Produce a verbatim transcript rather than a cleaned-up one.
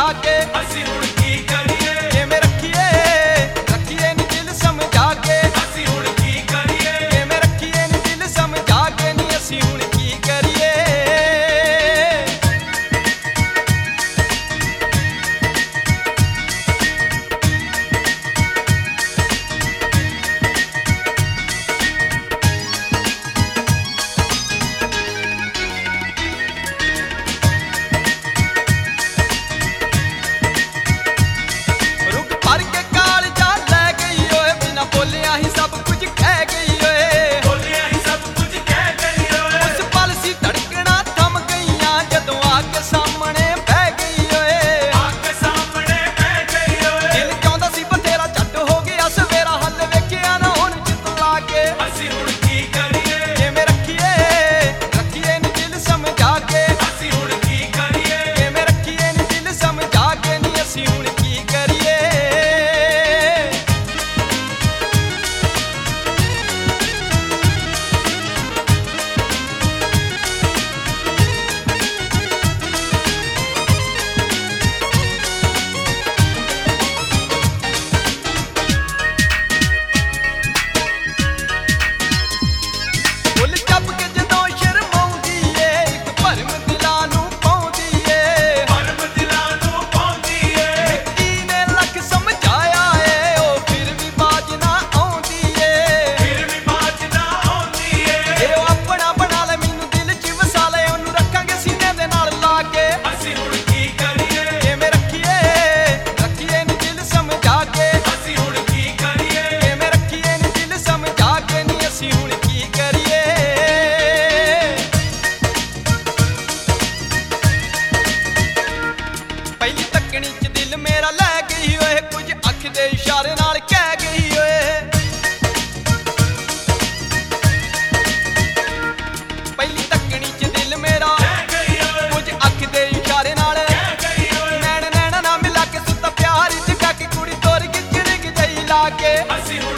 ਸਮਝਾ ਕੇ ਅਸੀਂ ਹੁਣ ਕੀ ਕਰੀਏ ਕਿਵੇਂ ਰੱਖੀਏ ਰੱਖੀਏ ਨੀ ਦਿਲ ਸਮਝਾ ਕੇ ਅਸੀਂ ਹੁਣ ਕੀ ਕਰੀਏ ਕਿਵੇਂ ਰੱਖੀਏ ਨੀ ਦਿਲ ਸਮਝਾ ਕੇ ਨੀ ਅਸੀਂ ਹੁਣ ਕੀ ਕਰੀਏ ਰੁਕ ਭਰ ਕੇ ਕਾਲਜਾ ਲੈ ਗਈ ਓਏ ਬਿਨਾ ਬੋਲਿਆ ਹੀ ਸਭ ਕੁਝ ਕਹਿ ਗਈ ਓਏ ਬੋਲਿਆ ਹੀ ਸਭ ਕੁਝ ਕਹਿ ਗਈ ਓਏ ਉਸ ਪਲ ਸੀ ਧੜਕਣਾ ਥਮ ਗਈਆਂ ਜਦੋਂ ਆ ਕੇ ਸਾਹਮਣੇ ਬਹਿ ਗਈ ਓਏ ਆ ਕੇ ਸਾਹਮਣੇ ਬਹਿ ਗਈ ਓਏ ਦਿਲ ਚਾਹੁੰਦਾ ਸੀ ਬਥੇਰਾ ਝੱਟ ਹੋ ਗਿਆ ਸਵੇਰਾ ਹੱਲ ਵੇਖਿਆ ਨਾ ਹੁਣ ਜਿੱਤ ਲਾ ਕੇ ਅਸੀਂ ਹੁਣ ਕੀ ਕਰੀਏ ਕਿਵੇਂ ਰੱਖੀਏ ਰੱਖੀਏ ਨੀ ਦਿਲ ਸਮਝਾ ਕੇ ਅਸੀਂ ਹੁਣ ਕੀ ਕਰੀਏ ਕਿਵੇਂ ਰੱਖੀਏ ਨੀ ਦਿਲ ਸਮਝਾ ਕੇ ਨੀ ਅਸੀਂ ਹੁਣ ਕੀ ਕਰੀਏ ਫੁੱਲ ਚੱਪ ਕੇ ਜਦੋਂ ਸ਼ਰਮਾਉਂਦੀ ਏ ਇੱਕ ਭਰਮ ਦਿਲਾਂ ਨੂੰ ਪਾਉਂਦੀ ਏ ਪਰਮ ਦਿਲਾਂ ਨੂੰ ਪਾਉਂਦੀ ਏ ਮਿੱਟੀ ਨੇ ਲੱਖ ਸਮਝਾਇਆ ਏ ਉਹ ਫਿਰ ਵੀ ਬਾਜ ਨਾ ਆਉਂਦੀ ਏ ਫਿਰ ਵੀ ਬਾਤ ਨਾ ਆਉਂਦੀ ਏ ਜੇ ਉਹ ਆਪਣਾ ਬਣਾ ਲੈ ਮੈਨੂੰ ਦਿਲ 'ਚ ਵਸਾ ਲੈ ਉਹਨੂੰ ਰੱਖਾਂਗੇ ਸੀਨੇ ਦੇ ਨਾਲ ਲਾ ਕੇ ਅਸੀਂ ਹੁਣ ਕੀ ਕਰੀਏ ਕਿਵੇਂ ਰੱਖੀਏ ਰੱਖੀਏ ਨੀ ਦਿਲ ਸਮਝਾ ਕੇ ਅਸੀਂ ਹੁਣ ਕੀ ਕਰੀਏ ਕਿਵੇਂ ਰੱਖੀਏ ਨੀ ਦਿਲ ਸਮਝਾ ਕੇ ਨੀ ਅਸੀਂ ਹੁਣ ਕੀ ਕਰੀਏ ਪਹਿਲੀ ਤੱਕਣੀ 'ਚ ਦਿਲ ਮੇਰਾ ਲੈ ਗਈ ਓਏ ਕੁਝ ਅੱਖ ਦੇ ਇਸ਼ਾਰੇ ਨਾਲ ਕਹਿ ਗਈ ਓਏ ਪਹਿਲੀ ਤੱਕਣੀ 'ਚ ਦਿਲ ਮੇਰਾ ਕਹਿ ਗਈ ਓਏ ਕੁਝ ਅੱਖ ਦੇ ਇਸ਼ਾਰੇ ਨਾਲ ਕਹਿ ਗਈ ਓਏ ਨੈਣ ਨੈਣਾ ਨਾ ਮਿਲਾ ਕੇ ਸੁੱਤਾ ਪਿਆਰ ਜਗਾ ਕੇ ਕੁੜੀ ਤੋਰ ਕੇ ਚਿੜਕ ਜਈ ਲਾ ਕੇ ਅਸੀਂ ਹੁਣ